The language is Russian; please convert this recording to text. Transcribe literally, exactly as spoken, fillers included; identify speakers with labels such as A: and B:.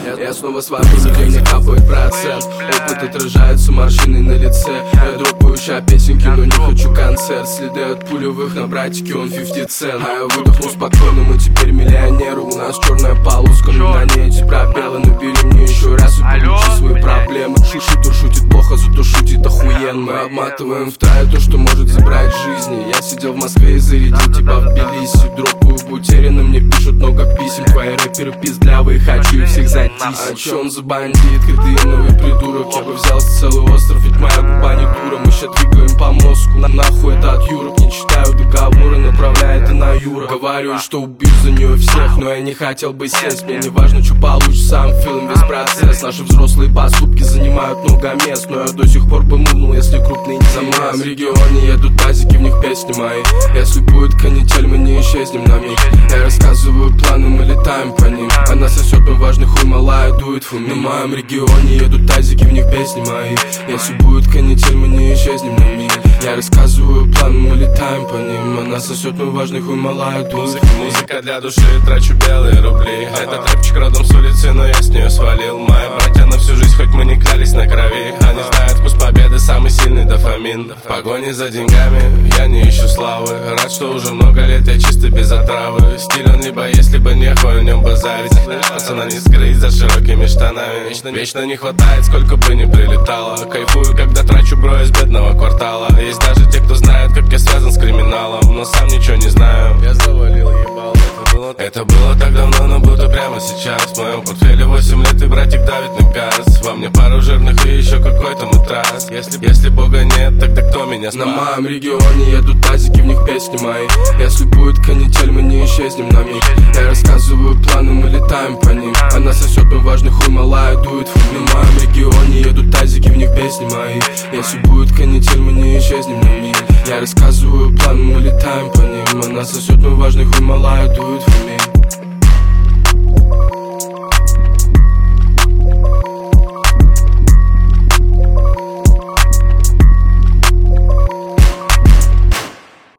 A: Я снова свапаю, где мне капает процент. Опыт отражается морщиной на лице. Я дропаю ща песенки, но не хочу концерт. Следы от пулевых на братике, он пятьдесят цент. А я выдохну спокойно, мы теперь миллионеры. У нас черная полоска, но на ней эти пробелы. Набери мне еще раз и получи свои проблемы. Шутер шутит плохо, зато шутит охуенно. Мы обматываем втрое то, что может забрать жизни. Я сидел в Москве и зарядил тебя в Тбилиси. Дропаю в утеряно, мне пишут много писем. Твои рэперы пиздлявые, хочу их всех затисить. А чё он за бандит, кретиновый придурок? Я бы взял целый остров, ведь моя губа не дура. Мы ща двигаем по мозгу, нахуй это от Юрок. Не читаю договоры, направляю это на Юра. Говорю, что убью за нее всех, но я не хотел бы сесть. Мне не важно, что получится, I'm feeling весь процесс. Наши взрослые поступки занимают много мест, но я до сих пор бы муднул, если крупный не за моем регионе едут тазики, в них песни мои. Если будет канитель, мы не исчезнем на миг. Я рассказываю планы, мы летаем по ним. Она сосет, но важный хуй малая дует фуми. На моем регионе едут тазики, в них песни мои. Если будет канитель, мы не исчезнем на миг. Я рассказываю планы, мы летаем по ним. Она сосет, но важный хуй малая дует.
B: Музыка, музыка для души, трачу белые рубли. Этот рэпчик родом с улицы, но я с нее свалил. Мои братья на всю жизнь, хоть мы не клялись на крови. Они знают вкус победы, самый сильный дофамин. В погоне за деньгами, я не ищу славы. Рад, что уже много лет я чисто без отравы. Стиль он либо есть, либо нехуй о нем базарить. Пацана не скрыть за широкими штанами. Вечно, вечно не хватает, сколько бы ни прилетало. Кайфую, когда трачу бро из бедного квартала. Есть даже те, кто знает, как я связан с криминалом, но сам ничего не знаю. Я завалил, ебал, это было, это было так давно, но будто прямо сейчас. В моем портфеле восемь лет и братик давит на газ. Во мне пару жирных и еще какой-то матрас. Если, если бога нет, тогда кто меня спас?
A: На моем регионе едут тазики, в них песни мои. Если будет канитель, мы не исчезнем на миг. Я рассказываю планы, мы летаем по ним. Она сосет, но важный хуй малая дует фуми. На моем регионе едут тазики, в них песни мои. Если будет канитель, мы не исчезнем на миг. Я рассказываю планы, мы летаем по ним. Она сосет, но важный хуй малая.